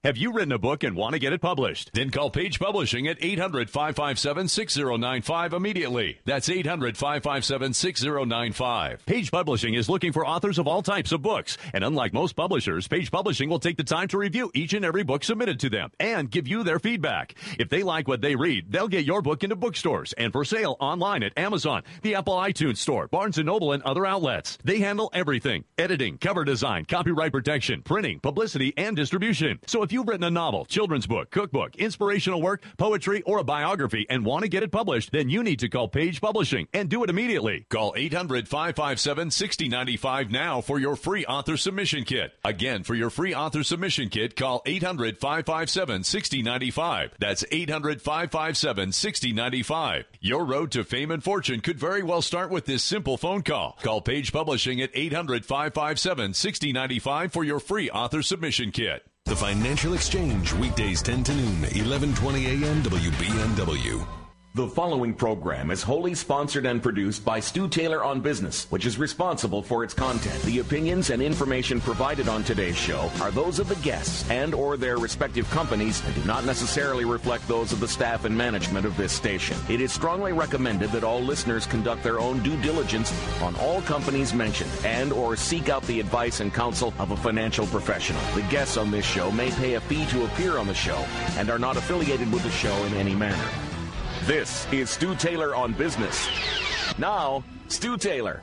Have you written a book and want to get it published? Then call Page Publishing at 800-557-6095 immediately. That's 800-557-6095. Page Publishing is looking for authors of all types of books. And unlike most publishers, Page Publishing will take the time to review each and every book submitted to them and give you their feedback. If they like what they read, they'll get your book into bookstores and for sale online at Amazon, the Apple iTunes Store, Barnes & Noble, and other outlets. They handle everything: editing, cover design, copyright protection, printing, publicity, and distribution. So if you've written a novel, children's book, cookbook, inspirational work, poetry, or a biography and want to get it published, then you need to call Page Publishing and do it immediately. Call 800-557-6095 now for your free author submission kit. Again, for your free author submission kit, call 800-557-6095. That's 800-557-6095. Your road to fame and fortune could very well start with this simple phone call. Call Page Publishing at 800-557-6095 for your free author submission kit. The Financial Exchange, weekdays 10 to noon, 1120 a.m. WBNW. The following program is wholly sponsored and produced by Stu Taylor on Business, which is responsible for its content. The opinions and information provided on today's show are those of the guests and or their respective companies and do not necessarily reflect those of the staff and management of this station. It is strongly recommended that all listeners conduct their own due diligence on all companies mentioned and or seek out the advice and counsel of a financial professional. The guests on this show may pay a fee to appear on the show and are not affiliated with the show in any manner. This is Stu Taylor on Business. Now, Stu Taylor.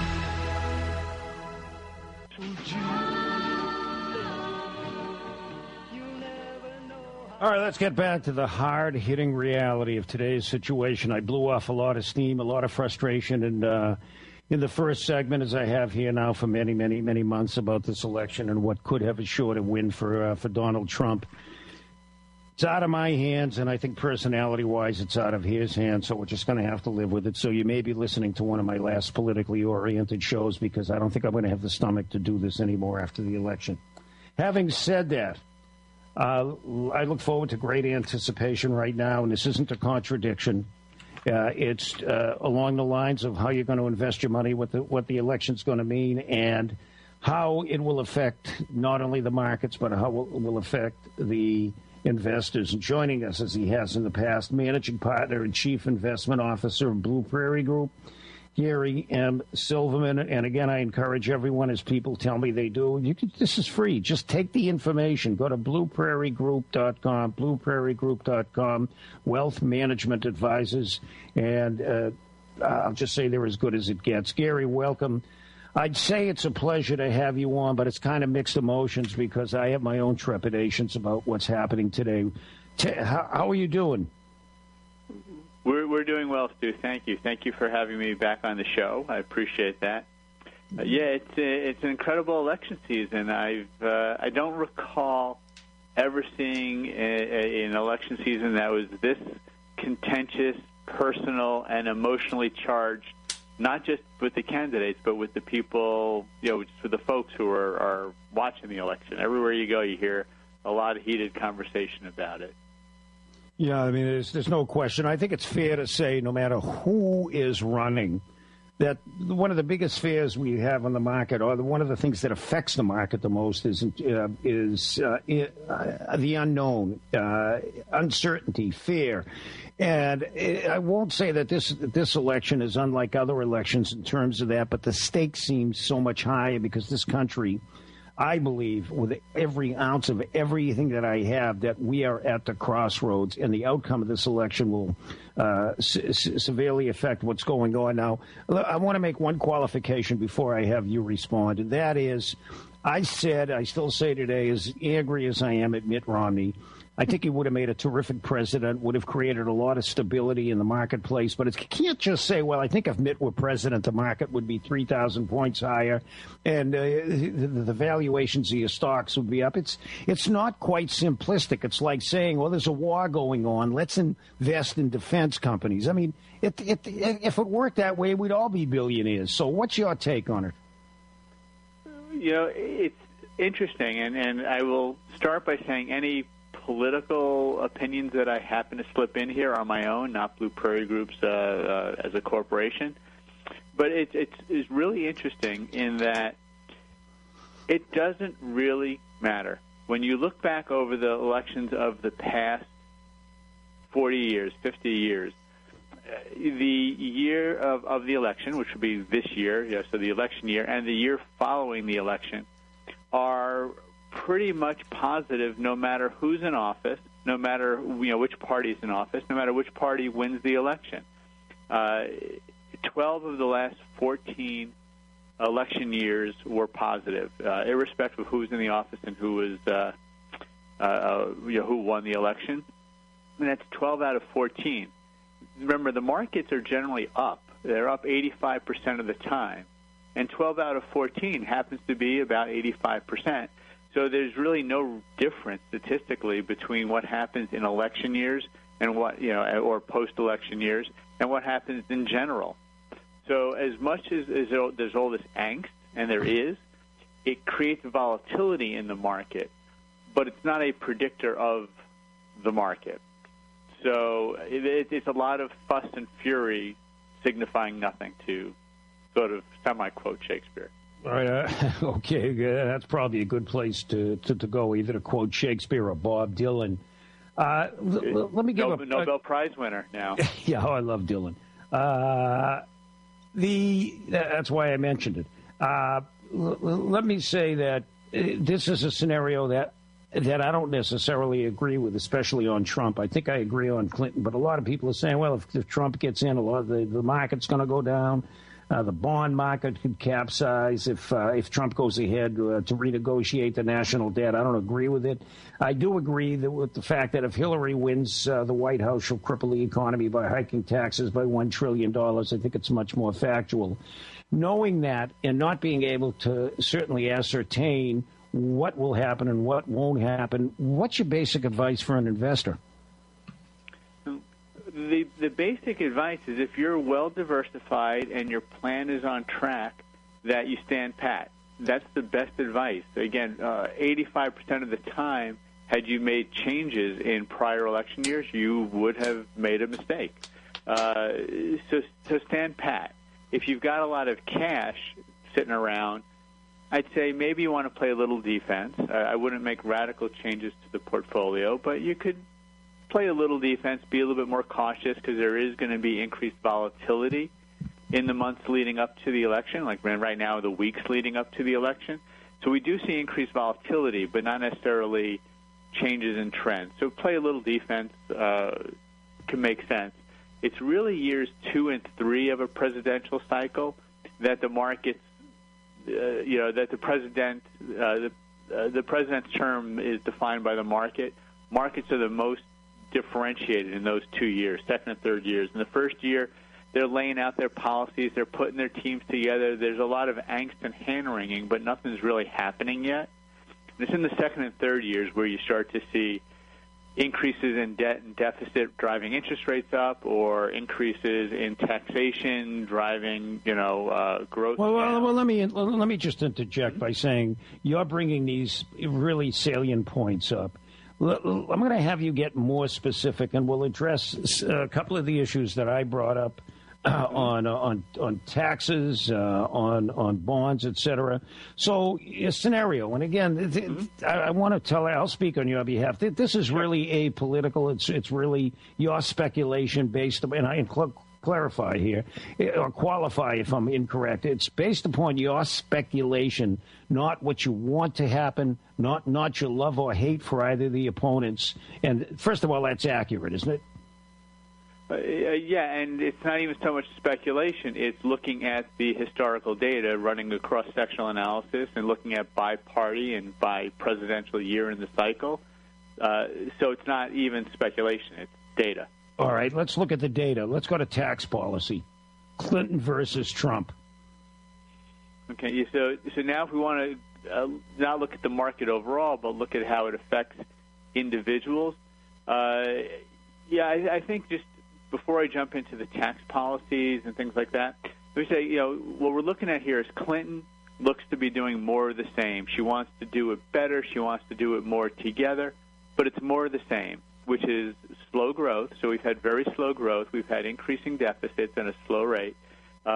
All right, let's get back to the hard-hitting reality of today's situation. I blew off a lot of steam, a lot of frustration, and in the first segment, as I have here now for many, many, many months about this election and what could have assured a win for Donald Trump. It's out of my hands, and I think personality-wise it's out of his hands, so we're just going to have to live with it. So you may be listening to one of my last politically oriented shows because I don't think I'm going to have the stomach to do this anymore after the election. Having said that, I look forward to great anticipation right now, and this isn't a contradiction. It's along the lines of how you're going to invest your money, what the election's going to mean, and how it will affect not only the markets, but how it will affect the investors. And joining us, as he has in the past, managing partner and chief investment officer of Blue Prairie Group, Gary M. Silverman. And again, I encourage everyone, as people tell me they do, this is free. Just take the information. Go to blueprairiegroup.com, blueprairiegroup.com, Wealth Management Advisors. And I'll just say they're as good as it gets. Gary, welcome. I'd say it's a pleasure to have you on, but it's kind of mixed emotions because I have my own trepidations about what's happening today. How are you doing? We're doing well, Stu. Thank you. Thank you for having me back on the show. I appreciate that. Yeah, it's an incredible election season. I don't recall ever seeing an election season that was this contentious, personal, and emotionally charged. Not just with the candidates, but with the people, just for the folks who are watching the election. Everywhere you go, you hear a lot of heated conversation about it. Yeah, I mean, there's no question. I think it's fair to say, no matter who is running, that one of the biggest fears we have on the market, or one of the things that affects the market the most, is the unknown, uncertainty, fear. And I won't say that this election is unlike other elections in terms of that, but the stakes seem so much higher because this country, I believe, with every ounce of everything that I have, that we are at the crossroads, and the outcome of this election will severely affect what's going on. Now, I want to make one qualification before I have you respond, and that is, I still say today, as angry as I am at Mitt Romney, I think he would have made a terrific president, would have created a lot of stability in the marketplace. But you can't just say, well, I think if Mitt were president, the market would be 3,000 points higher and the valuations of your stocks would be up. It's not quite simplistic. It's like saying, well, there's a war going on. Let's invest in defense companies. I mean, if it worked that way, we'd all be billionaires. So what's your take on it? It's interesting, and I will start by saying any political opinions that I happen to slip in here are my own, not Blue Prairie Group's as a corporation. But it's really interesting in that it doesn't really matter when you look back over the elections of the past 40 years, 50 years, the year of the election, which would be this year, so the election year, and the year following the election are pretty much positive no matter who's in office, no matter which party's in office, no matter which party wins the election. 12 of the last 14 election years were positive, irrespective of who's in the office and who won the election. And that's 12 out of 14. Remember, the markets are generally up. They're up 85% of the time. And 12 out of 14 happens to be about 85%. So there's really no difference statistically between what happens in election years and what, or post-election years and what happens in general. So as much as there's all this angst, and there is, it creates volatility in the market, but it's not a predictor of the market. So it's a lot of fuss and fury signifying nothing, to sort of semi-quote Shakespeare. All right, okay, that's probably a good place to go, either to quote Shakespeare or Bob Dylan. Let me give Nobel Prize winner now. Yeah, I love Dylan. That's why I mentioned it. Let me say that this is a scenario that I don't necessarily agree with, especially on Trump. I think I agree on Clinton, but a lot of people are saying, well, if Trump gets in, a lot of the market's going to go down. The bond market could capsize if Trump goes ahead to renegotiate the national debt. I don't agree with it. I do agree with the fact that if Hillary wins the White House, she'll cripple the economy by hiking taxes by $1 trillion. I think it's much more factual. Knowing that and not being able to certainly ascertain what will happen and what won't happen, what's your basic advice for an investor? The basic advice is, if you're well diversified and your plan is on track, that you stand pat. That's the best advice. Again, 85% of the time, had you made changes in prior election years, you would have made a mistake. So stand pat. If you've got a lot of cash sitting around, I'd say maybe you want to play a little defense. I wouldn't make radical changes to the portfolio, but you could play a little defense, be a little bit more cautious, because there is going to be increased volatility in the months leading up to the election, like right now, the weeks leading up to the election. So we do see increased volatility, but not necessarily changes in trends. So play a little defense can make sense. It's really years 2 and 3 of a presidential cycle that the markets, that the president's term is defined by the market. Markets are the most differentiated in those 2 years, second and third years. In the first year, they're laying out their policies, they're putting their teams together. There's a lot of angst and hand-wringing, but nothing's really happening yet. And it's in the second and third years where you start to see increases in debt and deficit driving interest rates up, or increases in taxation driving, growth. Well, let me just interject by saying you're bringing these really salient points up. I'm going to have you get more specific, and we'll address a couple of the issues that I brought up on taxes, on bonds, etc. So a scenario, and again, I want to I'll speak on your behalf. This is really apolitical. It's really your speculation based, and I clarify here, or qualify if I'm incorrect. It's based upon your speculation, not what you want to happen, not your love or hate for either of the opponents. And first of all, that's accurate, isn't it? Yeah, and it's not even so much speculation. It's looking at the historical data, running a cross-sectional analysis, and looking at by party and by presidential year in the cycle. So it's not even speculation. It's data. All right, let's look at the data. Let's go to tax policy. Clinton versus Trump. Okay, so now if we want to not look at the market overall, but look at how it affects individuals, I think just before I jump into the tax policies and things like that, let me say, what we're looking at here is Clinton looks to be doing more of the same. She wants to do it better. She wants to do it more together, but it's more of the same, which is slow growth. So we've had very slow growth. We've had increasing deficits and a slow rate.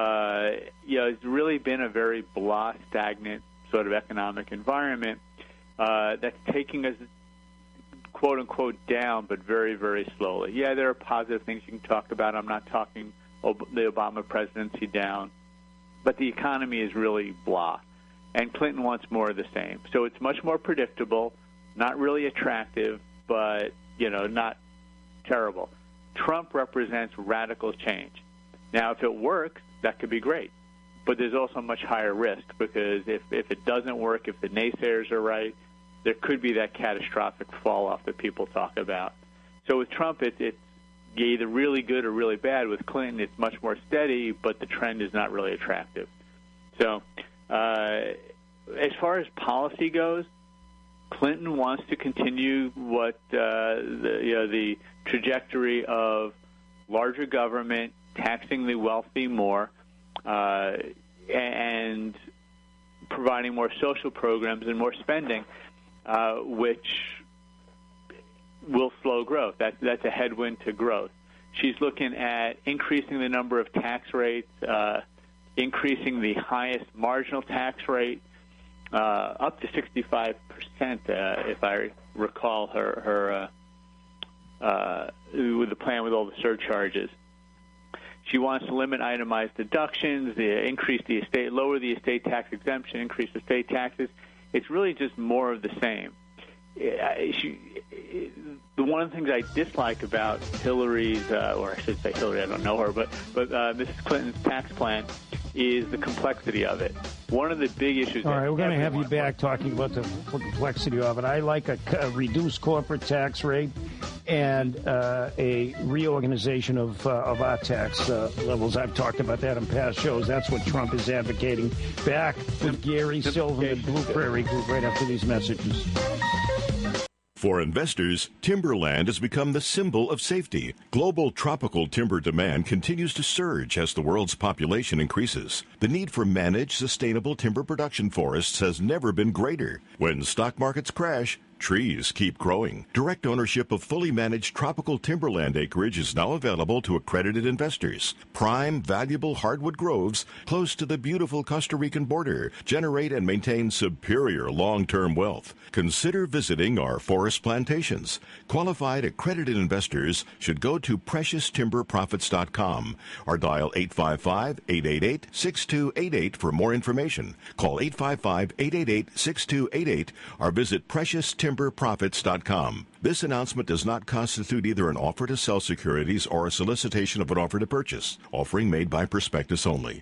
It's really been a very blah, stagnant sort of economic environment. that's taking us, quote unquote, down, but very, very slowly. Yeah, there are positive things you can talk about. I'm not talking the Obama presidency down, but the economy is really blah. And Clinton wants more of the same. So it's much more predictable, not really attractive, but, not terrible. Trump represents radical change. Now, if it works, that could be great. But there's also much higher risk because if it doesn't work, if the naysayers are right, there could be that catastrophic fall-off that people talk about. So with Trump, it's either really good or really bad. With Clinton, it's much more steady, but the trend is not really attractive. So as far as policy goes, Clinton wants to continue what the trajectory of larger government, taxing the wealthy more, and providing more social programs and more spending, which will slow growth. That's a headwind to growth. She's looking at increasing the number of tax rates, increasing the highest marginal tax rate up to 65%, if I recall her with the plan with all the surcharges. She wants to limit itemized deductions, increase the estate, lower the estate tax exemption, increase estate taxes. It's really just more of the same. One of the things I dislike about Hillary's, or I should say Hillary, I don't know her, but Mrs. Clinton's tax plan is the complexity of it. One of the big issues. All right, we're going to have you back talking about the complexity of it. I like a reduced corporate tax rate and a reorganization of our tax levels. I've talked about that in past shows. That's what Trump is advocating. Back with Gary Silverman, Blue Prairie Group, right after these messages. For investors, timberland has become the symbol of safety. Global tropical timber demand continues to surge as the world's population increases. The need for managed, sustainable timber production forests has never been greater. When stock markets crash, trees keep growing. Direct ownership of fully managed tropical timberland acreage is now available to accredited investors. Prime, valuable hardwood groves close to the beautiful Costa Rican border generate and maintain superior long-term wealth. Consider visiting our forest plantations. Qualified accredited investors should go to PreciousTimberProfits.com or dial 855-888-6288 for more information. Call 855-888-6288 or visit PreciousTimberProfits.com. This announcement does not constitute either an offer to sell securities or a solicitation of an offer to purchase. Offering made by prospectus only.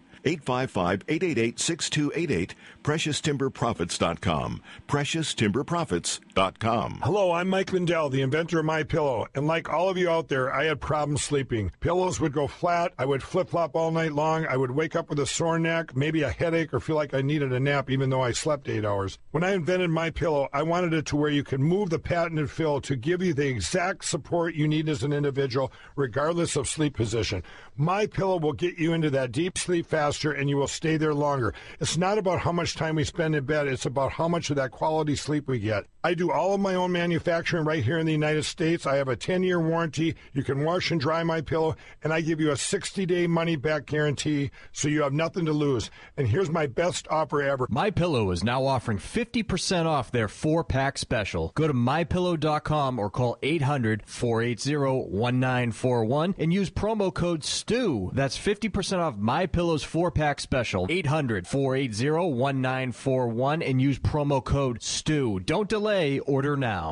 855-888-6288, PreciousTimberProfits.com, PreciousTimberProfits.com. Hello, I'm Mike Lindell, the inventor of MyPillow, and like all of you out there, I had problems sleeping. Pillows would go flat, I would flip-flop all night long, I would wake up with a sore neck, maybe a headache, or feel like I needed a nap even though I slept 8 hours. When I invented MyPillow, I wanted it to where you can move the patented fill to give you the exact support you need as an individual, regardless of sleep position. MyPillow will get you into that deep sleep faster, and you will stay there longer. It's not about how much time we spend in bed. It's about how much of that quality sleep we get. I do all of my own manufacturing right here in the United States. I have a 10-year warranty. You can wash and dry MyPillow, and I give you a 60-day money-back guarantee, so you have nothing to lose. And here's my best offer ever. MyPillow is now offering 50% off their 4-pack special. Go to MyPillow.com or call 800-480-1941 and use promo code STU. That's 50% off MyPillow's 4-pack special. 800-480-1941 and use promo code STU. Don't delay. Order now.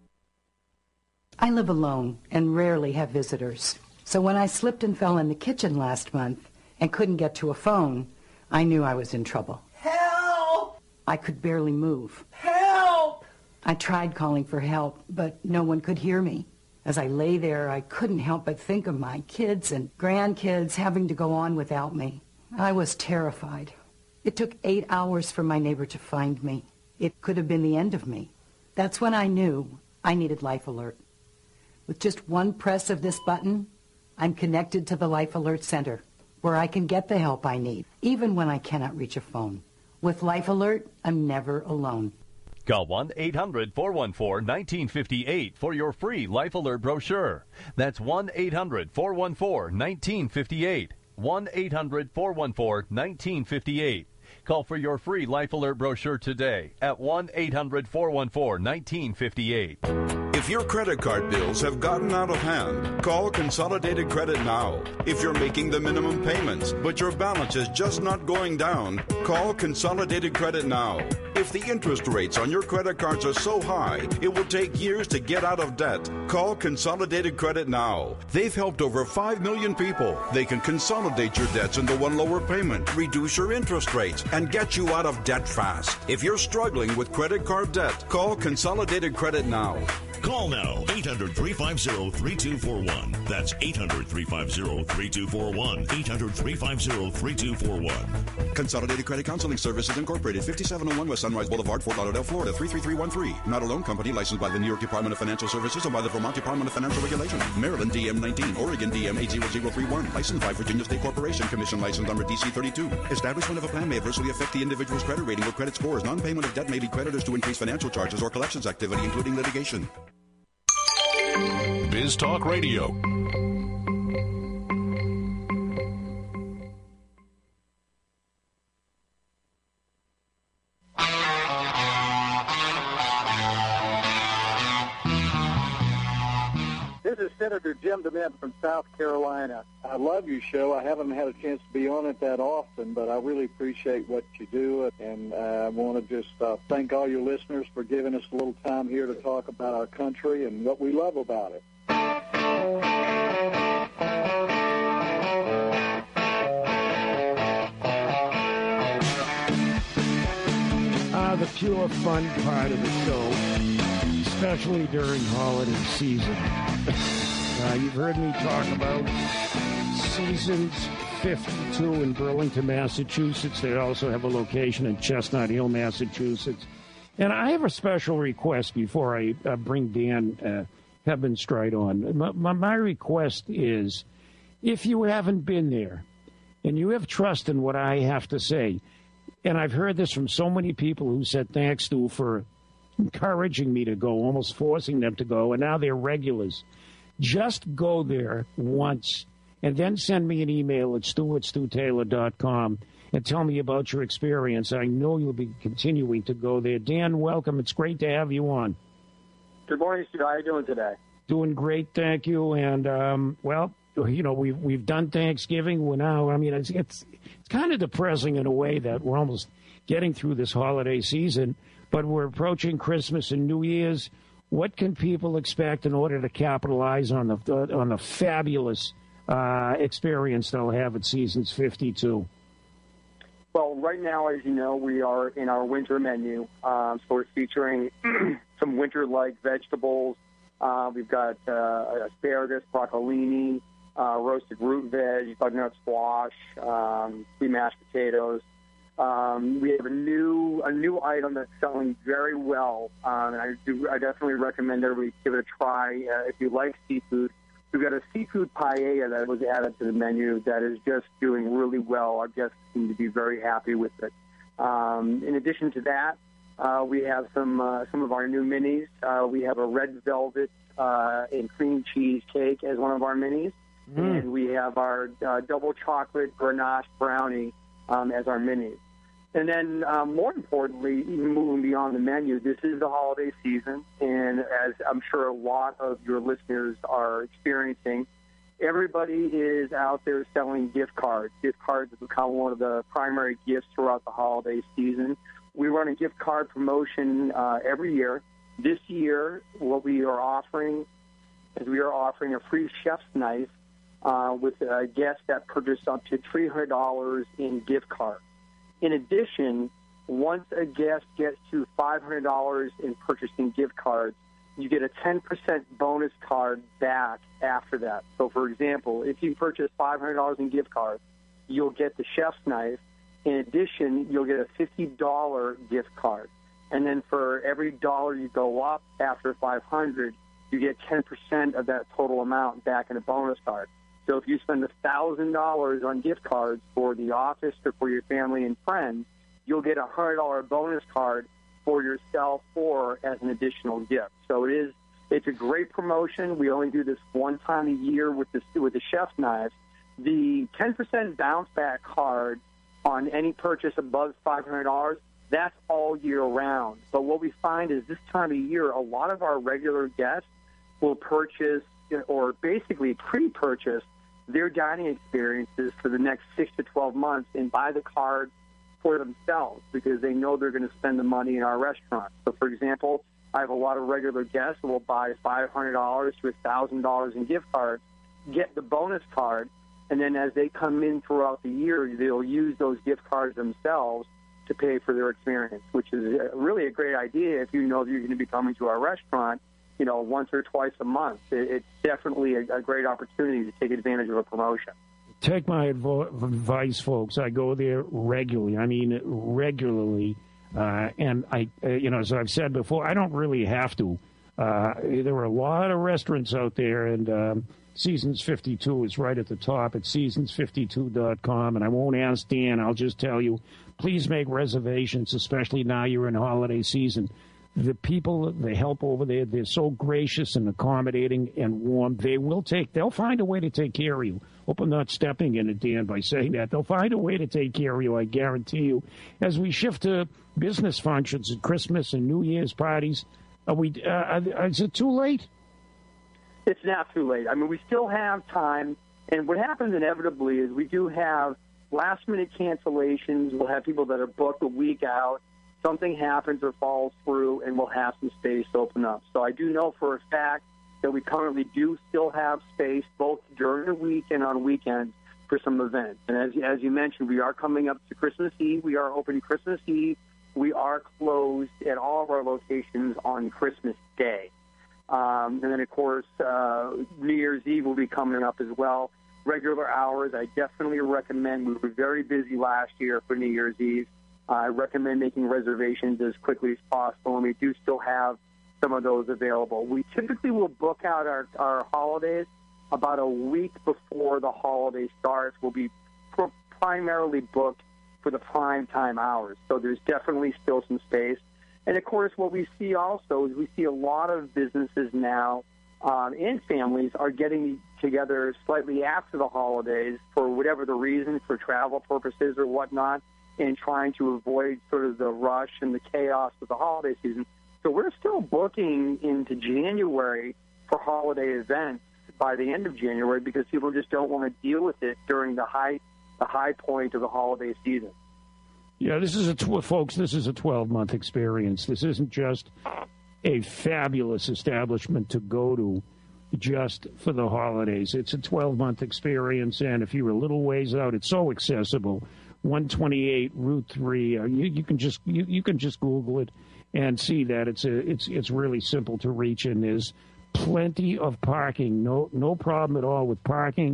I live alone and rarely have visitors. So when I slipped and fell in the kitchen last month and couldn't get to a phone, I knew I was in trouble. Help! I could barely move. Help! I tried calling for help, but no one could hear me. As I lay there, I couldn't help but think of my kids and grandkids having to go on without me. I was terrified. It took 8 hours for my neighbor to find me. It could have been the end of me. That's when I knew I needed Life Alert. With just one press of this button, I'm connected to the Life Alert Center, where I can get the help I need, even when I cannot reach a phone. With Life Alert, I'm never alone. Call 1-800-414-1958 for your free Life Alert brochure. That's 1-800-414-1958. 1-800-414-1958. Call for your free Life Alert brochure today at 1-800-414-1958. If your credit card bills have gotten out of hand, call Consolidated Credit now. If you're making the minimum payments, but your balance is just not going down, call Consolidated Credit now. If the interest rates on your credit cards are so high, it will take years to get out of debt. Call Consolidated Credit now. They've helped over 5 million people. They can consolidate your debts into one lower payment, reduce your interest rates, and get you out of debt fast. If you're struggling with credit card debt, call Consolidated Credit now. Call now, 800-350-3241. That's 800-350-3241. 800-350-3241. Consolidated Credit Counseling Services Incorporated, 5701 West Sunrise Boulevard, Fort Lauderdale, Florida, 33313. Not a loan company licensed by the New York Department of Financial Services and by the Vermont Department of Financial Regulation. Maryland DM 19, Oregon DM 80031. Licensed by Virginia State Corporation. Commission license number DC 32. Establishment of a plan may adversely affect the individual's credit rating or credit scores. Non-payment of debt may lead creditors to increase financial charges or collections activity, including litigation. Biz Talk Radio. This is Senator Jim DeMint from South Carolina. I love your show. I haven't had a chance to be on it that often, but I really appreciate what you do, and I want to just thank all your listeners for giving us a little time here to talk about our country and what we love about it. The pure fun part of the show, especially during holiday season. You've heard me talk about Seasons 52 in Burlington, Massachusetts. They also have a location in Chestnut Hill, Massachusetts. And I have a special request before I bring Dan Hebenstreit on. My request is, if you haven't been there and you have trust in what I have to say, and I've heard this from so many people who said thanks to for encouraging me to go, almost forcing them to go, and now they're regulars. Just go there once and then send me an email at stu@stutaylor.com and tell me about your experience. I know you'll be continuing to go there. Dan, welcome. It's great to have you on. Good morning, Stu. How are you doing today? Doing great, thank you. And, well, you know, we've done Thanksgiving. We're now, I mean, it's kind of depressing in a way that we're almost getting through this holiday season, but we're approaching Christmas and New Year's. What can people expect in order to capitalize on the fabulous experience they'll have at Seasons 52? Well, right now, as you know, we are in our winter menu. So we're featuring some winter-like vegetables. We've got asparagus, broccolini, roasted root veg, butternut squash, sweet mashed potatoes. We have a new item that's selling very well, and I definitely recommend everybody give it a try. If you like seafood, we've got a seafood paella that was added to the menu that is just doing really well. Our guests seem to be very happy with it. In addition to that, we have some of our new minis. We have a red velvet and cream cheese cake as one of our minis. And we have our double chocolate ganache brownie as our minis. And then, more importantly, even moving beyond the menu, this is the holiday season, and as I'm sure a lot of your listeners are experiencing, everybody is out there selling gift cards. Gift cards have become one of the primary gifts throughout the holiday season. We run a gift card promotion every year. This year, what we are offering is we are offering a free chef's knife with a guest that purchased up to $300 in gift cards. In addition, once a guest gets to $500 in purchasing gift cards, you get a 10% bonus card back after that. So, for example, if you purchase $500 in gift cards, you'll get the chef's knife. In addition, you'll get a $50 gift card. And then for every dollar you go up after $500, you get 10% of that total amount back in a bonus card. So if you spend $1,000 on gift cards for the office or for your family and friends, you'll get a $100 bonus card for yourself or as an additional gift. So it's a great promotion. We only do this one time a year with the chef's knives. The 10% bounce back card on any purchase above $500. That's all year round. But what we find is this time of year, a lot of our regular guests will purchase or basically pre-purchase their dining experiences for the next 6 to 12 months and buy the card for themselves because they know they're going to spend the money in our restaurant. So, for example, I have a lot of regular guests who will buy $500 to $1,000 in gift cards, get the bonus card, and then as they come in throughout the year, they'll use those gift cards themselves to pay for their experience, which is really a great idea if you know that you're going to be coming to our restaurant, once or twice a month. It's definitely a great opportunity to take advantage of a promotion. Take my advice, folks. I go there regularly. I mean, regularly. And I, as I've said before, I don't really have to. There are a lot of restaurants out there, and Seasons 52 is right at the top at seasons52.com. And I won't ask Dan. I'll just tell you, please make reservations, especially now you're in holiday season. The people, the help over there, they're so gracious and accommodating and warm. They'll find a way to take care of you. Hope I'm not stepping in it, Dan, by saying that. They'll find a way to take care of you, I guarantee you. As we shift to business functions at Christmas and New Year's parties, is it too late? It's not too late. I mean, we still have time. And what happens inevitably is we do have last-minute cancellations. We'll have people that are booked a week out. Something happens or falls through, and we'll have some space open up. So I do know for a fact that we currently do still have space both during the week and on weekends for some events. And as you mentioned, we are coming up to Christmas Eve. We are opening Christmas Eve. We are closed at all of our locations on Christmas Day. And then, of course, New Year's Eve will be coming up as well. Regular hours, I definitely recommend. We were very busy last year for New Year's Eve. I recommend making reservations as quickly as possible, and we do still have some of those available. We typically will book out our holidays about a week before the holiday starts. We'll be primarily booked for the prime time hours, so there's definitely still some space. And, of course, what we see also is we see a lot of businesses now and families are getting together slightly after the holidays for whatever the reason, for travel purposes or whatnot, and trying to avoid sort of the rush and the chaos of the holiday season. So we're still booking into January for holiday events by the end of January because people just don't want to deal with it during the high point of the holiday season. Yeah, this is folks, this is a 12-month experience. This isn't just a fabulous establishment to go to just for the holidays. It's a 12-month experience, and if you're a little ways out, it's so accessible. 128 Route 3. You can just Google it and see that it's really simple to reach, and there's plenty of parking. No problem at all with parking.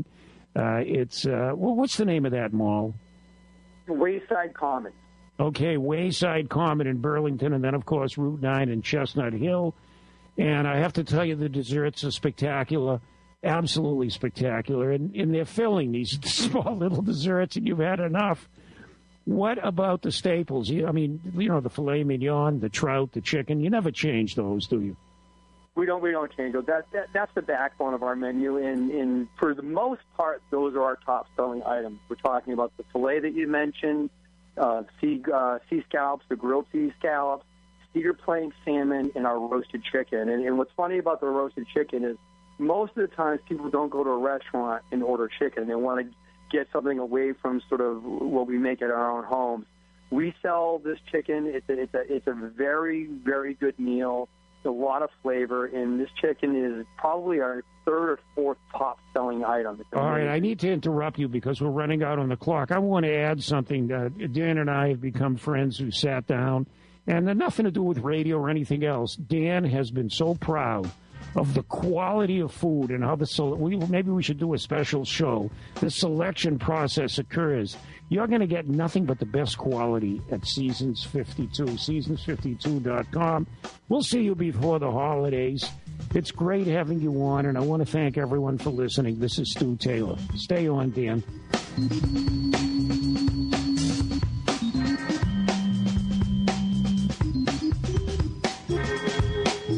What's the name of that mall? Wayside Commons. Okay, Wayside Common in Burlington, and then of course Route 9 in Chestnut Hill. And I have to tell you, the desserts are spectacular. Absolutely spectacular. And they're filling these small little desserts, and you've had enough. What about the staples? I mean, the filet mignon, the trout, the chicken. You never change those, do you? We don't change those. That's the backbone of our menu. And for the most part, those are our top-selling items. We're talking about the filet that you mentioned, sea scallops, the grilled sea scallops, cedar plank salmon, and our roasted chicken. And what's funny about the roasted chicken is most of the times people don't go to a restaurant and order chicken. They want to get something away from sort of what we make at our own homes. We sell this chicken. It's a very, very good meal. It's a lot of flavor, and this chicken is probably our third or fourth top-selling item. All right, I need to interrupt you because we're running out on the clock. I want to add something. Dan and I have become friends who sat down, and nothing to do with radio or anything else. Dan has been so proud of the quality of food and how maybe we should do a special show. The selection process occurs. You're going to get nothing but the best quality at Seasons 52, seasons52.com. We'll see you before the holidays. It's great having you on, and I want to thank everyone for listening. This is Stu Taylor. Stay on, Dan.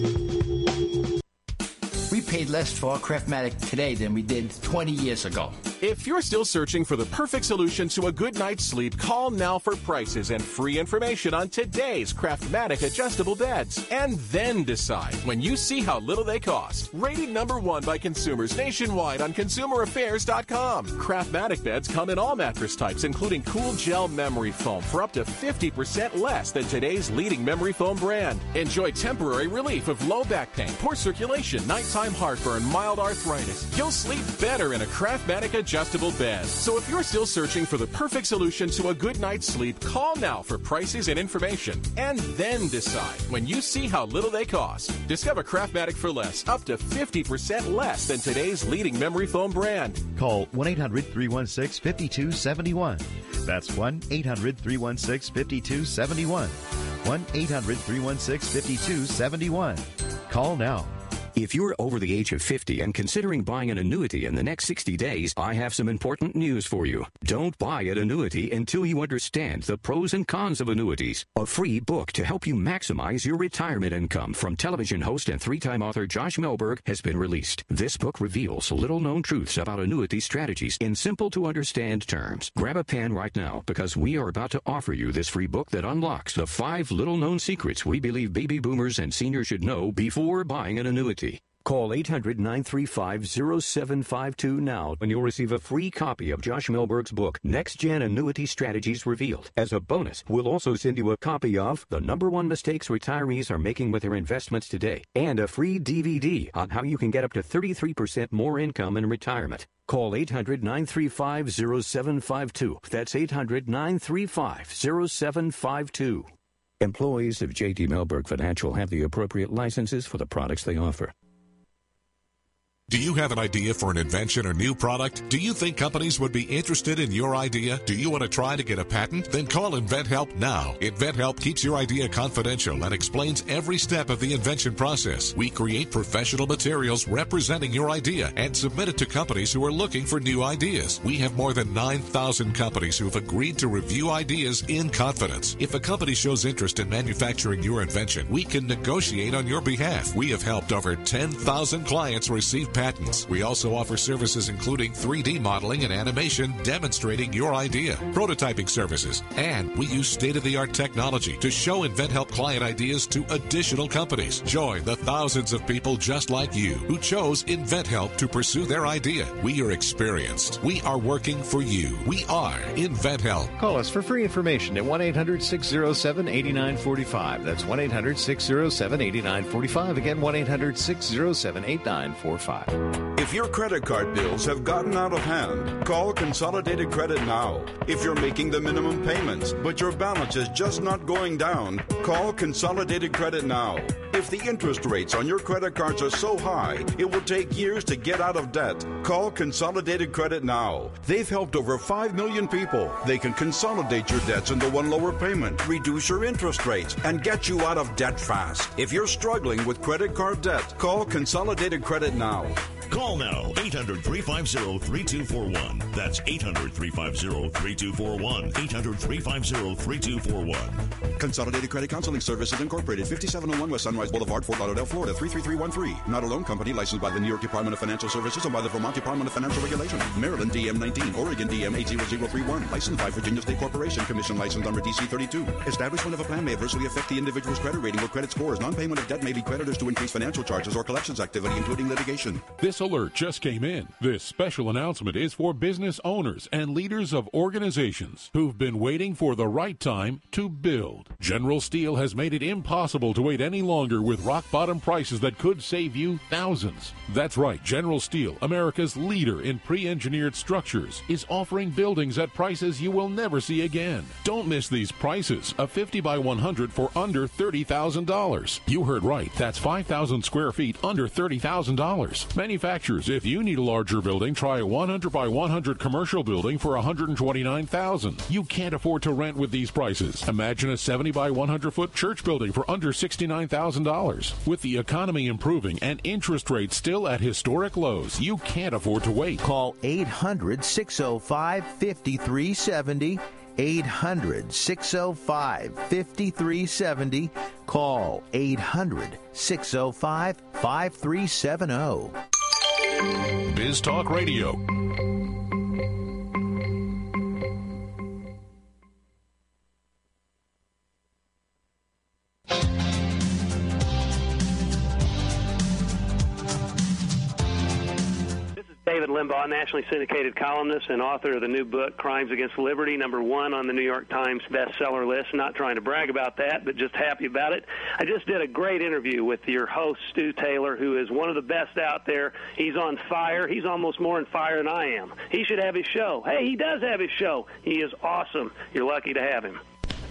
We paid less for our Craftmatic today than we did 20 years ago. If you're still searching for the perfect solution to a good night's sleep, call now for prices and free information on today's Craftmatic adjustable beds. And then decide when you see how little they cost. Rated #1 by consumers nationwide on ConsumerAffairs.com. Craftmatic beds come in all mattress types, including cool gel memory foam for up to 50% less than today's leading memory foam brand. Enjoy temporary relief of low back pain, poor circulation, nighttime heartburn, mild arthritis. You'll sleep better in a Craftmatic adjustable bed. So if you're still searching for the perfect solution to a good night's sleep, call now for prices and information. And then decide when you see how little they cost. Discover Craftmatic for less, up to 50% less than today's leading memory foam brand. Call 1-800-316-5271. That's 1-800-316-5271. 1-800-316-5271. Call now. If you're over the age of 50 and considering buying an annuity in the next 60 days, I have some important news for you. Don't buy an annuity until you understand the pros and cons of annuities. A free book to help you maximize your retirement income from television host and 3-time author Josh Melberg has been released. This book reveals little-known truths about annuity strategies in simple-to-understand terms. Grab a pen right now because we are about to offer you this free book that unlocks the 5 little-known secrets we believe baby boomers and seniors should know before buying an annuity. Call 800-935-0752 now and you'll receive a free copy of Josh Melberg's book, Next Gen Annuity Strategies Revealed. As a bonus, we'll also send you a copy of The #1 Mistakes Retirees Are Making with Their Investments Today and a free DVD on how you can get up to 33% more income in retirement. Call 800-935-0752. That's 800-935-0752. Employees of J.D. Melberg Financial have the appropriate licenses for the products they offer. Do you have an idea for an invention or new product? Do you think companies would be interested in your idea? Do you want to try to get a patent? Then call InventHelp now. InventHelp keeps your idea confidential and explains every step of the invention process. We create professional materials representing your idea and submit it to companies who are looking for new ideas. We have more than 9,000 companies who have agreed to review ideas in confidence. If a company shows interest in manufacturing your invention, we can negotiate on your behalf. We have helped over 10,000 clients receive patents. We also offer services including 3D modeling and animation demonstrating your idea, prototyping services, and we use state-of-the-art technology to show InventHelp client ideas to additional companies. Join the thousands of people just like you who chose InventHelp to pursue their idea. We are experienced. We are working for you. We are InventHelp. Call us for free information at 1-800-607-8945. That's 1-800-607-8945. Again, 1-800-607-8945. If your credit card bills have gotten out of hand, call Consolidated Credit now. If you're making the minimum payments, but your balance is just not going down, call Consolidated Credit now. If the interest rates on your credit cards are so high, it will take years to get out of debt. Call Consolidated Credit now. They've helped over 5 million people. They can consolidate your debts into one lower payment, reduce your interest rates, and get you out of debt fast. If you're struggling with credit card debt, call Consolidated Credit now. Call now, 800-350-3241. That's 800-350-3241. 800-350-3241. Consolidated Credit Counseling Services Incorporated, 5701 West Sunrise Boulevard, Fort Lauderdale, Florida, 33313. Not a loan company licensed by the New York Department of Financial Services and by the Vermont Department of Financial Regulation. Maryland DM 19, Oregon DM 80031. Licensed by Virginia State Corporation. Commission license number DC 32. Establishment of a plan may adversely affect the individual's credit rating or credit scores. Non-payment of debt may lead creditors to increase financial charges or collections activity, including litigation. This alert just came in. This special announcement is for business owners and leaders of organizations who've been waiting for the right time to build. General Steel has made it impossible to wait any longer with rock-bottom prices that could save you thousands. That's right, General Steel, America's leader in pre-engineered structures, is offering buildings at prices you will never see again. Don't miss these prices. A 50 by 100 for under $30,000. You heard right. That's 5,000 square feet under $30,000. Manufacturers, if you need a larger building, try a 100 by 100 commercial building for $129,000. You can't afford to rent with these prices. Imagine a 70 by 100 foot church building for under $69,000. With the economy improving and interest rates still at historic lows, you can't afford to wait. Call 800-605-5370. 800-605-5370. Call 800-605-5370. Biz Talk Radio. David Limbaugh, nationally syndicated columnist and author of the new book, Crimes Against Liberty, #1 on the New York Times bestseller list. Not trying to brag about that, but just happy about it. I just did a great interview with your host, Stu Taylor, who is one of the best out there. He's on fire. He's almost more on fire than I am. He should have his show. Hey, he does have his show. He is awesome. You're lucky to have him.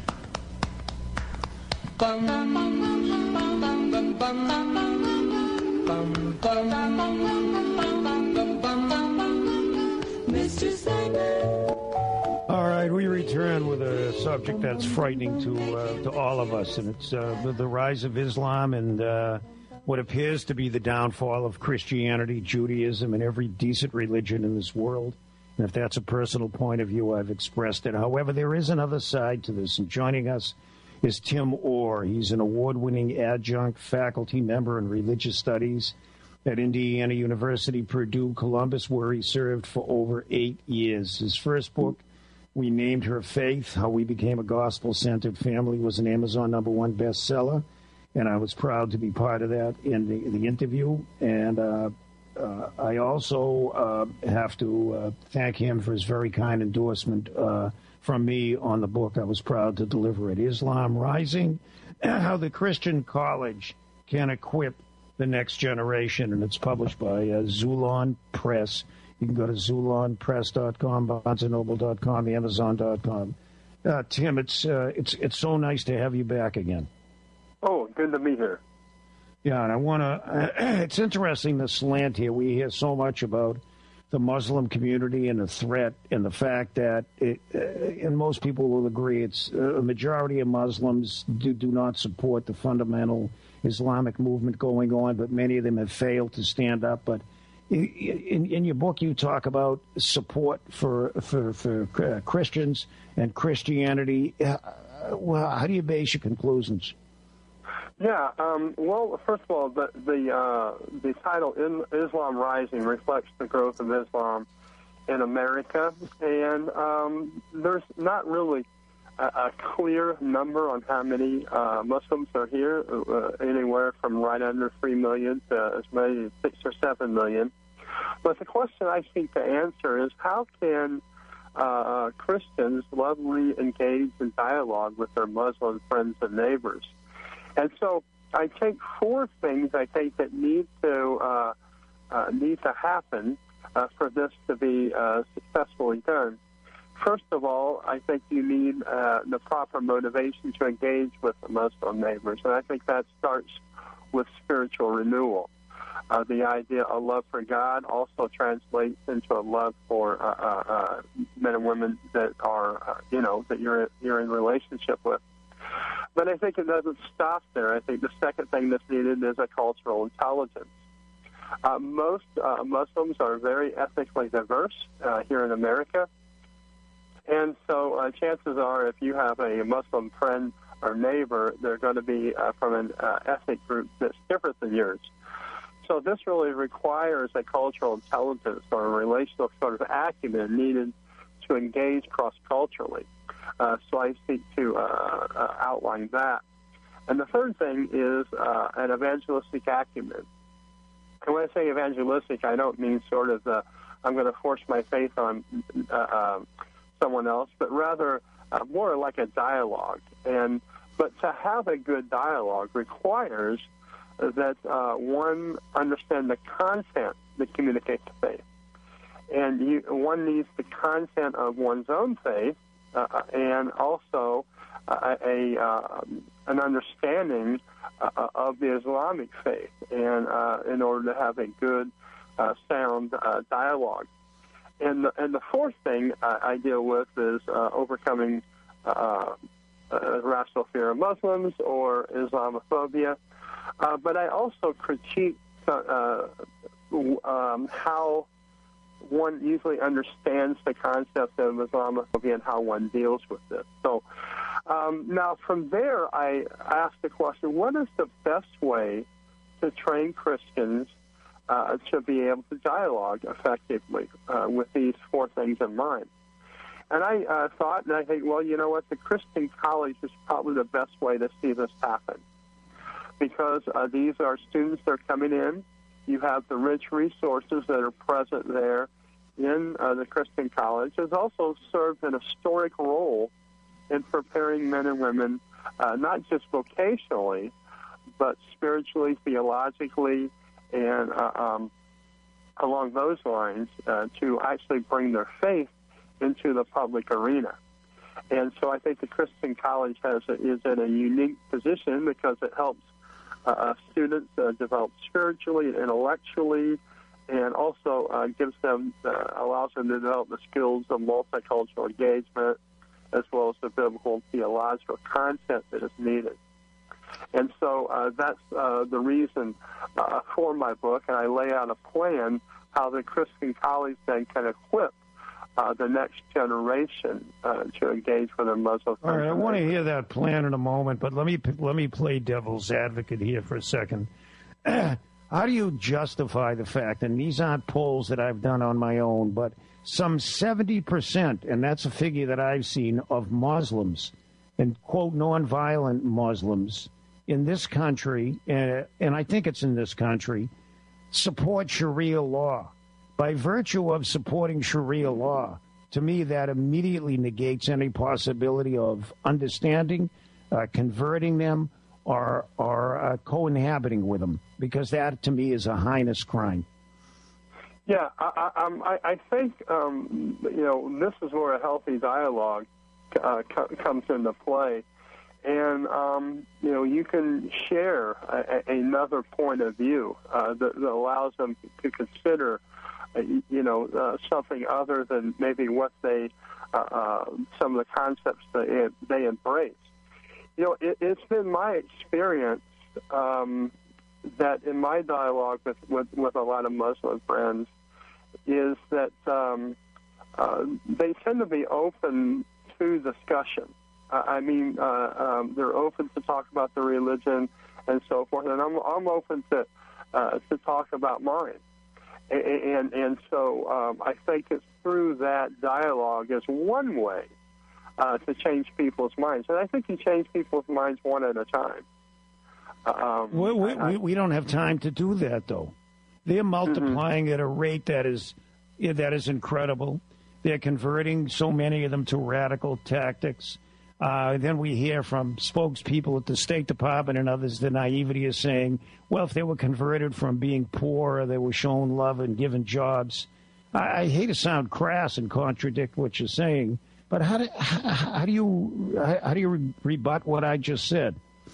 Mr. Sandman. All right, we return with a subject that's frightening to all of us, and it's the rise of Islam and what appears to be the downfall of Christianity, Judaism, and every decent religion in this world. And if that's a personal point of view, I've expressed it. However, there is another side to this, and joining us is Tim Orr. He's an award-winning adjunct faculty member in religious studies at Indiana University, Purdue, Columbus, where he served for over 8 years. His first book, We Named Her Faith, How We Became a Gospel-Centered Family, was an Amazon #1 bestseller, and I was proud to be part of that in the interview. And I also have to thank him for his very kind endorsement from me on the book I was proud to deliver it, Islam Rising, How the Christian College Can Equip the Next Generation, and it's published by Zulon Press. You can go to zulonpress.com, barnesandnoble.com, amazon.com. Tim, it's so nice to have you back again. Oh, good to be here. Yeah, and I want to, it's interesting, the slant here. We hear so much about the Muslim community and the threat and the fact that, and most people will agree, it's a majority of Muslims do not support the fundamental Islamic movement going on, but many of them have failed to stand up. But in your book, you talk about support for Christians and Christianity. Well, how do you base your conclusions? Yeah, well, first of all, the title Islam Rising reflects the growth of Islam in America, and there's not really a clear number on how many Muslims are here, anywhere from right under 3 million to as many as 6 or 7 million. But the question I seek to answer is, how can Christians lovingly engage in dialogue with their Muslim friends and neighbors? And so I take 4 things I think that need to happen for this to be successfully done. First of all, I think you need the proper motivation to engage with the Muslim neighbors, and I think that starts with spiritual renewal. The idea of love for God also translates into a love for men and women that are, that you're in relationship with. But I think it doesn't stop there. I think the second thing that's needed is a cultural intelligence. Most Muslims are very ethnically diverse here in America. And so chances are if you have a Muslim friend or neighbor, they're going to be from an ethnic group that's different than yours. So this really requires a cultural intelligence or a relational sort of acumen needed to engage cross-culturally. So I seek to outline that. And the third thing is an evangelistic acumen. And when I say evangelistic, I don't mean sort of I'm going to force my faith on someone else, but rather more like a dialogue. But to have a good dialogue requires that one understand the content that communicates the faith. And one needs the content of one's own faith, and also an understanding of the Islamic faith, and in order to have a good, sound dialogue. And the fourth thing I deal with is overcoming rational fear of Muslims or Islamophobia. But I also critique how one usually understands the concept of Islamophobia and how one deals with it. So now from there, I ask the question, what is the best way to train Christians to be able to dialogue effectively with these 4 things in mind? And I thought, and I think, well, you know what, the Christian college is probably the best way to see this happen. Because these are students that are coming in, You have the rich resources that are present there in the Christian College. Has also served an historic role in preparing men and women, not just vocationally, but spiritually, theologically, and along those lines, to actually bring their faith into the public arena. And so I think the Christian College is in a unique position because it helps students develop spiritually, intellectually, and also allows them to develop the skills of multicultural engagement, as well as the biblical and theological content that is needed. And so that's the reason for my book, and I lay out a plan how the Christian College then can equip the next generation to engage with their Muslim friends. All right, I want to hear that plan in a moment, but let me play devil's advocate here for a second. How do you justify the fact, and these aren't polls that I've done on my own, but some 70%, and that's a figure that I've seen, of Muslims, and quote, nonviolent Muslims in this country, and I think it's in this country, support Sharia law. By virtue of supporting Sharia law, to me, that immediately negates any possibility of understanding, converting them, or co-inhabiting with them, because that, to me, is a heinous crime. Yeah, I think, this is where a healthy dialogue comes into play. And, you can share another point of view that allows them to consider something other than maybe what they, some of the concepts that they embrace. It's been my experience that in my dialogue with a lot of Muslim friends is that they tend to be open to discussion. They're open to talk about their religion and so forth, and I'm open to talk about mine. And so I think it's through that dialogue is one way to change people's minds. And I think you change people's minds one at a time. We don't have time to do that, though. They're multiplying at a rate that is incredible. They're converting so many of them to radical tactics. Then we hear from spokespeople at the State Department and others, the naivety is saying, well, if they were converted from being poor, or they were shown love and given jobs. I hate to sound crass and contradict what you're saying, but how do you rebut what I just said?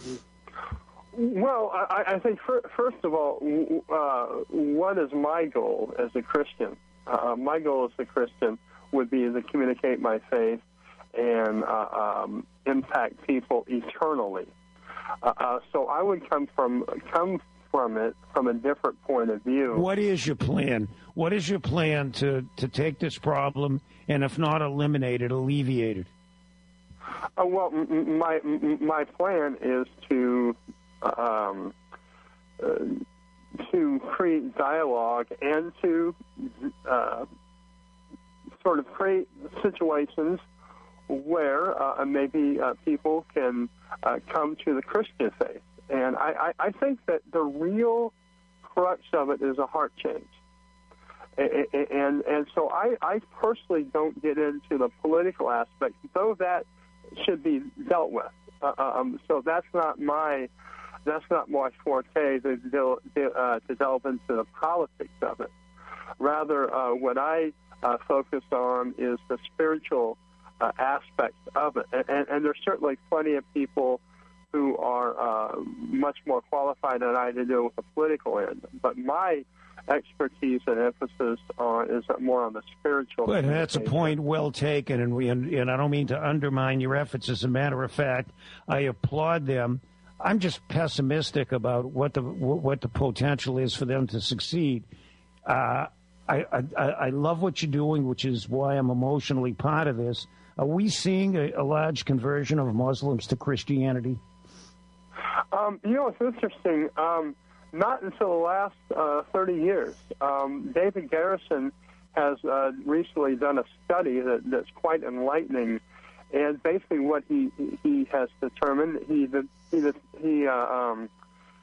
Well, I think, first of all, what is my goal as a Christian? My goal as a Christian would be to communicate my faith and impact people eternally. So I would come from it from a different point of view. What is your plan? What is your plan to take this problem and, if not eliminate it, alleviate it? Well, my plan is to create dialogue and to sort of create situations where maybe people can come to the Christian faith. And I think that the real crux of it is a heart change. And so I personally don't get into the political aspect, though that should be dealt with. So that's not my forte to delve into the politics of it. Rather, what I focus on is the spiritual aspects of it. And there's certainly plenty of people who are much more qualified than I to deal with the political end. But my expertise and emphasis is more on the spiritual. But that's a point well taken, and I don't mean to undermine your efforts. As a matter of fact, I applaud them. I'm just pessimistic about what the potential is for them to succeed. I love what you're doing, which is why I'm emotionally part of this. Are we seeing a large conversion of Muslims to Christianity? It's interesting. Not until the last 30 years. David Garrison has recently done a study that's quite enlightening, and basically what he has determined,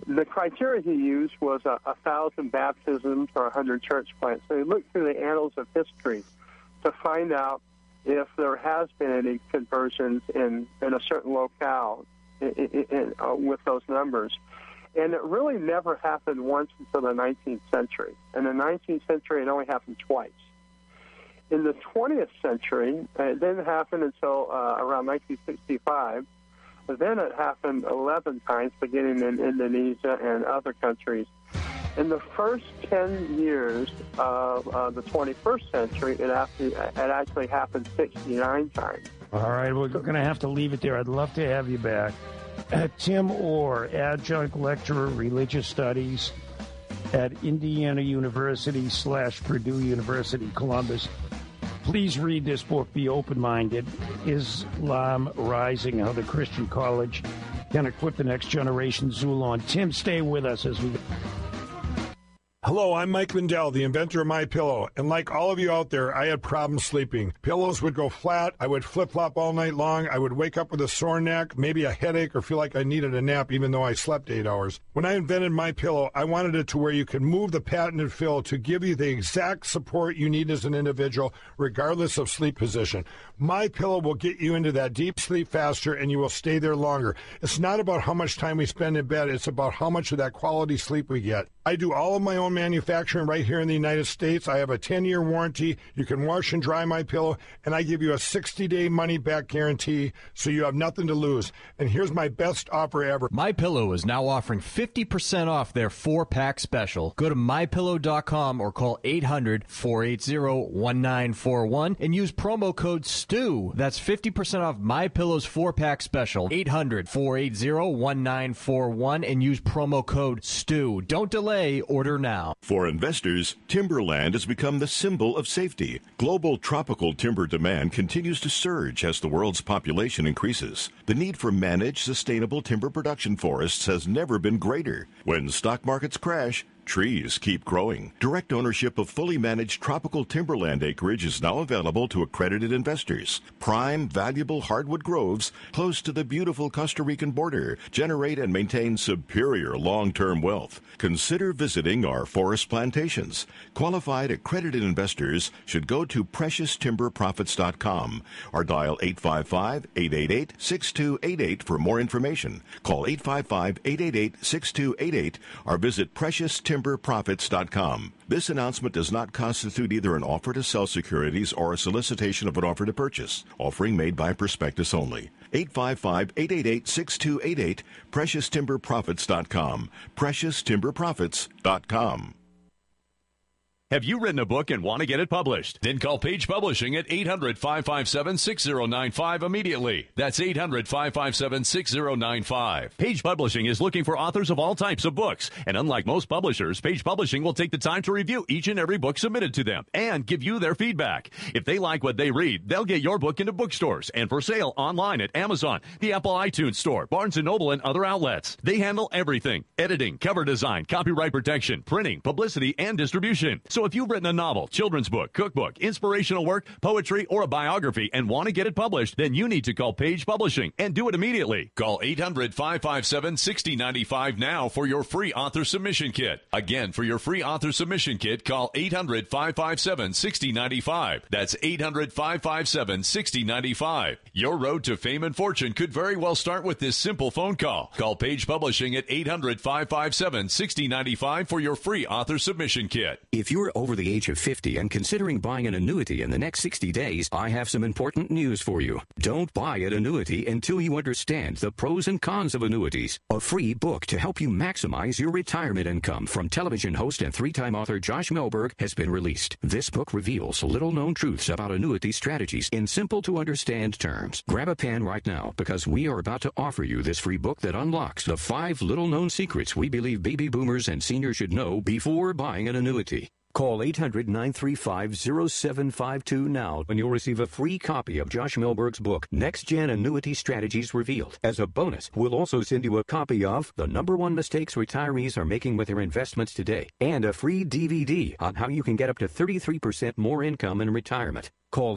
The criteria he used was 1,000 baptisms or 100 church plants. So he looked through the annals of history to find out if there has been any conversions in a certain locale with those numbers. And it really never happened once until the 19th century. In the 19th century, it only happened twice. In the 20th century, it didn't happen until around 1965. But then it happened 11 times, beginning in Indonesia and other countries. In the first 10 years of the 21st century, it actually happened 69 times. All right, we're going to have to leave it there. I'd love to have you back. Tim Orr, adjunct lecturer, religious studies at Indiana University / Purdue University, Columbus. Please read this book, Be Open-Minded, Islam Rising, How the Christian College Can Equip the Next Generation Zulon. Tim, stay with us as we... Hello, I'm Mike Lindell, the inventor of MyPillow, and like all of you out there, I had problems sleeping. Pillows would go flat, I would flip-flop all night long, I would wake up with a sore neck, maybe a headache, or feel like I needed a nap even though I slept 8 hours. When I invented MyPillow, I wanted it to where you could move the patented fill to give you the exact support you need as an individual, regardless of sleep position. MyPillow will get you into that deep sleep faster, and you will stay there longer. It's not about how much time we spend in bed, it's about how much of that quality sleep we get. I do all of my own manufacturing right here in the United States. I have a 10-year warranty. You can wash and dry MyPillow, and I give you a 60-day money-back guarantee, so you have nothing to lose. And here's my best offer ever. MyPillow is now offering 50% off their 4-pack special. Go to MyPillow.com or call 800-480-1941 and use promo code STU. That's 50% off MyPillow's 4-pack special. 800-480-1941 and use promo code STU. Don't delay. Order now. For investors, timberland has become the symbol of safety. Global tropical timber demand continues to surge as the world's population increases. The need for managed, sustainable timber production forests has never been greater. When stock markets crash, trees keep growing. Direct ownership of fully managed tropical timberland acreage is now available to accredited investors. Prime, valuable hardwood groves close to the beautiful Costa Rican border generate and maintain superior long-term wealth. Consider visiting our forest plantations. Qualified accredited investors should go to PreciousTimberProfits.com or dial 855-888-6288 for more information. Call 855-888-6288 or visit PreciousTimberProfits.com. This announcement does not constitute either an offer to sell securities or a solicitation of an offer to purchase. Offering made by prospectus only. 855-888-6288, PreciousTimberProfits.com. PreciousTimberProfits.com. Have you written a book and want to get it published? Then call Page Publishing at 800-557-6095 immediately. That's 800-557-6095. Page Publishing is looking for authors of all types of books. And unlike most publishers, Page Publishing will take the time to review each and every book submitted to them and give you their feedback. If they like what they read, they'll get your book into bookstores and for sale online at Amazon, the Apple iTunes Store, Barnes & Noble, and other outlets. They handle everything: editing, cover design, copyright protection, printing, publicity, and distribution. So if you've written a novel, children's book, cookbook, inspirational work, poetry, or a biography and want to get it published, then you need to call Page Publishing and do it immediately. Call 800-557-6095 now for your free author submission kit. Again, for your free author submission kit, call 800-557-6095. That's 800-557-6095. Your road to fame and fortune could very well start with this simple phone call. Call Page Publishing at 800-557-6095 for your free author submission kit. If you're over the age of 50 and considering buying an annuity in the next 60 days, I have some important news for you. Don't buy an annuity until you understand the pros and cons of annuities. A free book to help you maximize your retirement income from television host and 3-time author Josh Melberg has been released. This book reveals little-known truths about annuity strategies in simple-to-understand terms. Grab a pen right now because we are about to offer you this free book that unlocks the 5 little-known secrets we believe baby boomers and seniors should know before buying an annuity. Call 800-935-0752 now and you'll receive a free copy of Josh Melberg's book, Next Gen Annuity Strategies Revealed. As a bonus, we'll also send you a copy of The #1 Mistakes Retirees Are Making with Their Investments Today and a free DVD on how you can get up to 33% more income in retirement. Call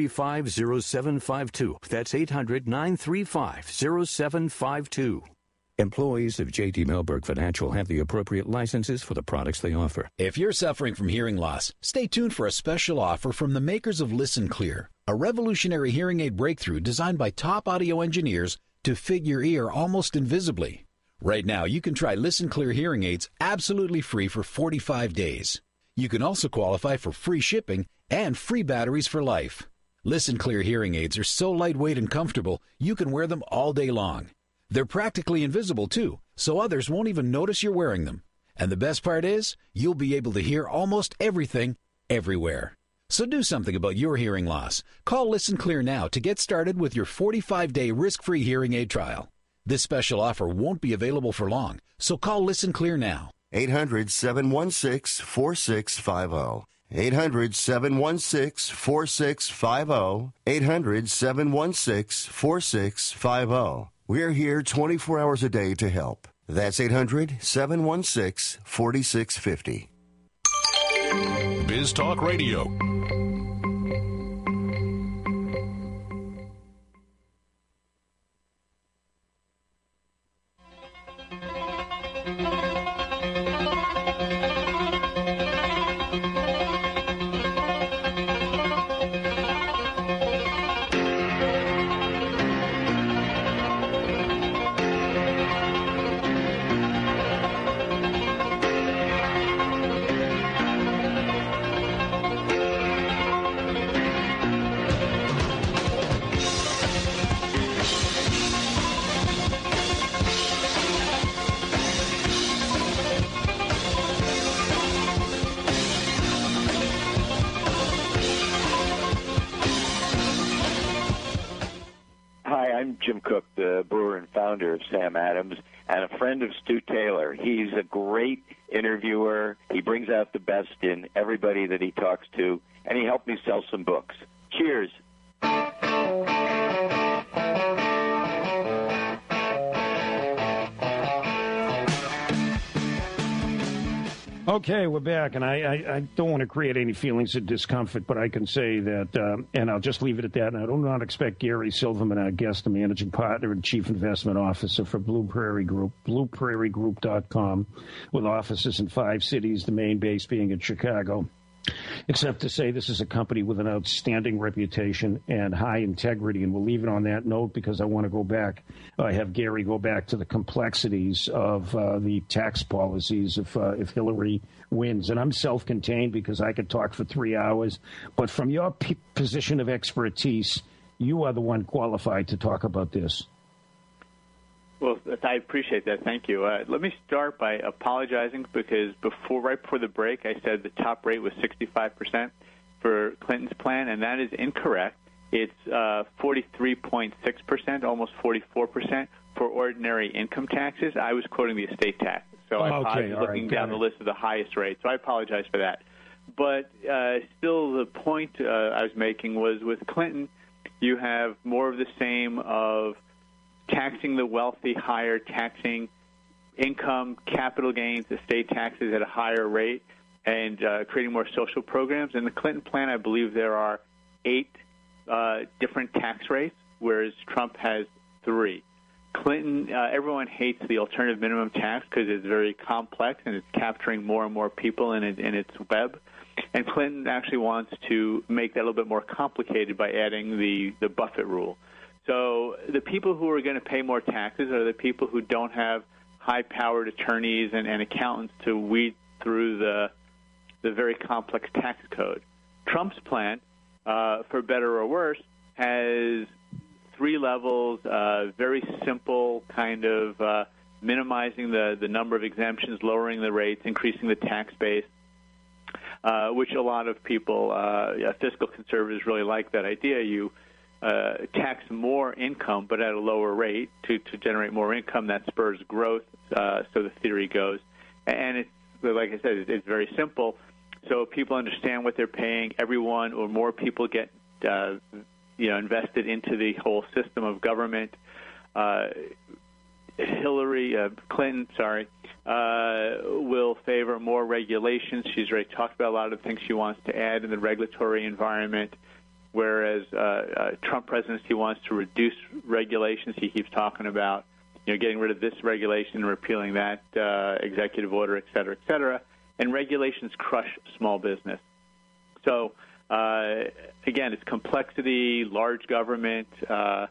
800-935-0752. That's 800-935-0752. Employees of J.D. Mellberg Financial have the appropriate licenses for the products they offer. If you're suffering from hearing loss, stay tuned for a special offer from the makers of Listen Clear, a revolutionary hearing aid breakthrough designed by top audio engineers to fit your ear almost invisibly. Right now, you can try Listen Clear hearing aids absolutely free for 45 days. You can also qualify for free shipping and free batteries for life. Listen Clear hearing aids are so lightweight and comfortable, you can wear them all day long. They're practically invisible, too, so others won't even notice you're wearing them. And the best part is, you'll be able to hear almost everything, everywhere. So do something about your hearing loss. Call Listen Clear now to get started with your 45-day risk-free hearing aid trial. This special offer won't be available for long, so call Listen Clear now. 800-716-4650. 800-716-4650. 800-716-4650. We're here 24 hours a day to help. That's 800-716-4650. Biz Talk Radio. I'm Jim Cook, the brewer and founder of Sam Adams, and a friend of Stu Taylor. He's a great interviewer. He brings out the best in everybody that he talks to, and he helped me sell some books. Cheers. Okay, we're back, and I don't want to create any feelings of discomfort, but I can say that, and I'll just leave it at that, and I do not expect Gary Silverman, our guest, the managing partner and chief investment officer for Blue Prairie Group, blueprairiegroup.com, with offices in 5 cities, the main base being in Chicago, except to say this is a company with an outstanding reputation and high integrity, and we'll leave it on that note because I want to go back. I have Gary go back to the complexities of the tax policies if Hillary wins. And I'm self-contained because I could talk for 3 hours, but from your position of expertise, you are the one qualified to talk about this. Well, I appreciate that. Thank you. Let me start by apologizing because right before the break, I said the top rate was 65% for Clinton's plan, and that is incorrect. It's 43.6%, almost 44% for ordinary income taxes. I was quoting the estate tax, so I was looking down the list of the highest rate, so I apologize for that. But still, the point I was making was with Clinton, you have more of the same of taxing the wealthy higher, taxing income, capital gains, estate taxes at a higher rate, and creating more social programs. In the Clinton plan, I believe there are 8 different tax rates, whereas Trump has 3. Clinton, everyone hates the alternative minimum tax because it's very complex and it's capturing more and more people in its web. And Clinton actually wants to make that a little bit more complicated by adding the Buffett rule. So the people who are going to pay more taxes are the people who don't have high-powered attorneys and accountants to weed through the very complex tax code. Trump's plan, for better or worse, has 3 levels, very simple kind of minimizing the number of exemptions, lowering the rates, increasing the tax base, which a lot of people, fiscal conservatives, really like that idea. You tax more income but at a lower rate to generate more income. That spurs growth, so the theory goes. And it's, like I said, it's very simple. So people understand what they're paying. Everyone or more people get invested into the whole system of government. Clinton will favor more regulations. She's already talked about a lot of the things she wants to add in the regulatory environment, whereas Trump presidency wants to reduce regulations. He keeps talking about getting rid of this regulation and repealing that executive order, et cetera, and regulations crush small business. So, again, it's complexity, large government. I'm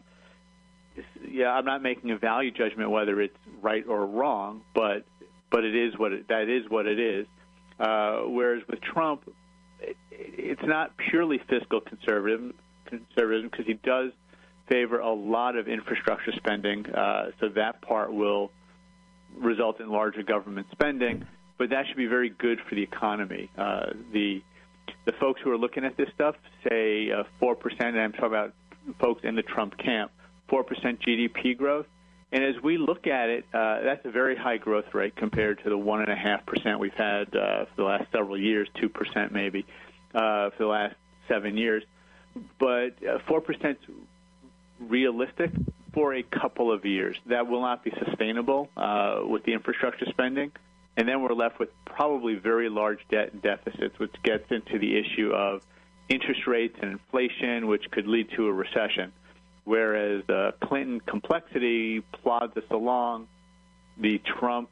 not making a value judgment whether it's right or wrong, but it is that is what it is. Whereas with Trump, it's not purely fiscal conservatism because he does favor a lot of infrastructure spending, so that part will result in larger government spending, but that should be very good for the economy. The folks who are looking at this stuff say 4%, and I'm talking about folks in the Trump camp, 4% GDP growth. And as we look at it, that's a very high growth rate compared to the 1.5% we've had for the last several years, 2% maybe for the last 7 years. But 4% is realistic for a couple of years. That will not be sustainable with the infrastructure spending. And then we're left with probably very large debt and deficits, which gets into the issue of interest rates and inflation, which could lead to a recession. Whereas Clinton complexity plods us along, the Trump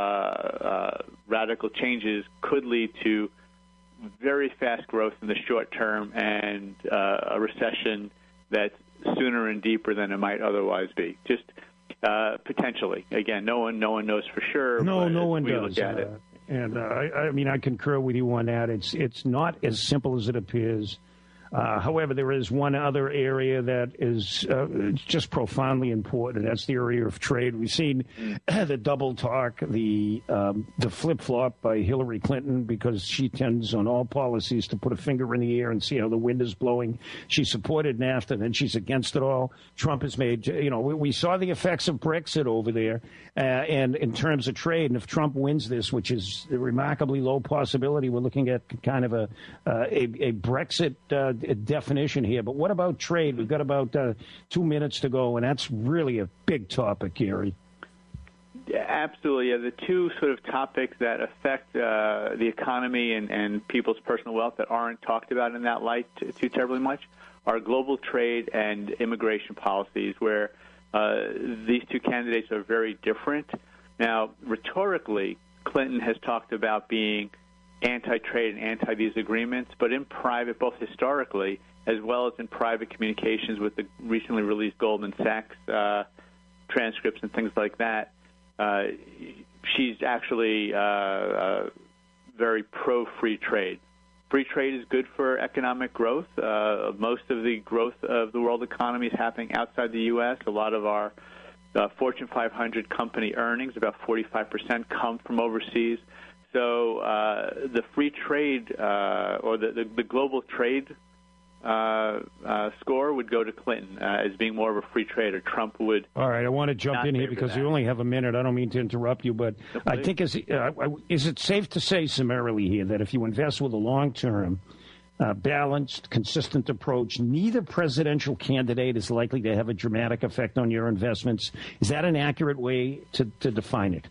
radical changes could lead to very fast growth in the short term and a recession that's sooner and deeper than it might otherwise be. Just potentially. Again, no one knows for sure. No one does. Look at it. And I mean, I concur with you on that. It's not as simple as it appears. However, there is one other area that is just profoundly important, and that's the area of trade. We've seen the double talk, the flip-flop by Hillary Clinton, because she tends on all policies to put a finger in the air and see how the wind is blowing. She supported NAFTA, then she's against it all. Trump has made, we saw the effects of Brexit over there, and in terms of trade, and if Trump wins this, which is a remarkably low possibility, we're looking at kind of a Brexit definition here. But what about trade? We've got about 2 minutes to go, and that's really a big topic, Gary. Yeah, absolutely. The two sort of topics that affect the economy and people's personal wealth that aren't talked about in that light too terribly much are global trade and immigration policies, where these two candidates are very different. Now, rhetorically, Clinton has talked about being anti-trade and anti these agreements, but in private, both historically as well as in private communications with the recently released Goldman Sachs transcripts and things like that, she's actually very pro-free trade. Free trade is good for economic growth. Most of the growth of the world economy is happening outside the U.S. A lot of our Fortune 500 company earnings, about 45%, come from overseas. So the free trade or the global trade score would go to Clinton as being more of a free trader. Trump would. All right, I want to jump in here because you only have a minute. I don't mean to interrupt you, but I think is it safe to say summarily here that if you invest with a long-term, balanced, consistent approach, neither presidential candidate is likely to have a dramatic effect on your investments? Is that an accurate way to define it?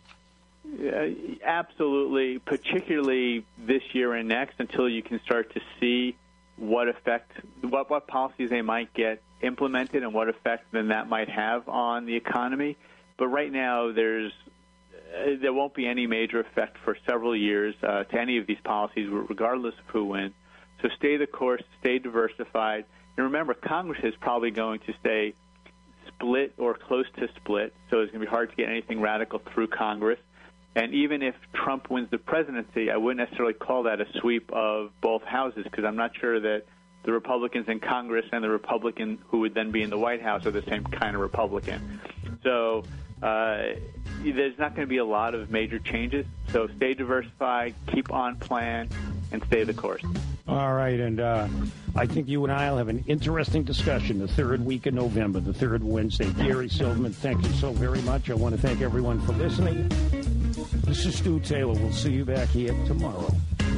Absolutely, particularly this year and next, until you can start to see what effect, what policies they might get implemented and what effect then that might have on the economy. But right now, there won't be any major effect for several years to any of these policies, regardless of who wins. So stay the course, stay diversified. And remember, Congress is probably going to stay split or close to split, so it's going to be hard to get anything radical through Congress. And even if Trump wins the presidency, I wouldn't necessarily call that a sweep of both houses, because I'm not sure that the Republicans in Congress and the Republican who would then be in the White House are the same kind of Republican. So there's not going to be a lot of major changes. So stay diversified, keep on plan, and stay the course. All right, and I think you and I will have an interesting discussion the third week of November, the third Wednesday. Gary Silverman, thank you so very much. I want to thank everyone for listening. This is Stu Taylor. We'll see you back here tomorrow.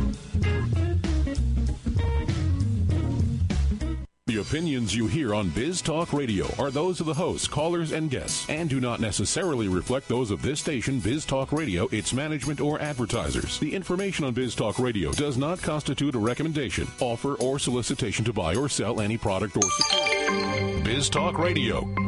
The opinions you hear on Biz Talk Radio are those of the hosts, callers, and guests, and do not necessarily reflect those of this station, Biz Talk Radio, its management, or advertisers. The information on Biz Talk Radio does not constitute a recommendation, offer, or solicitation to buy or sell any product or security. Biz Talk Radio.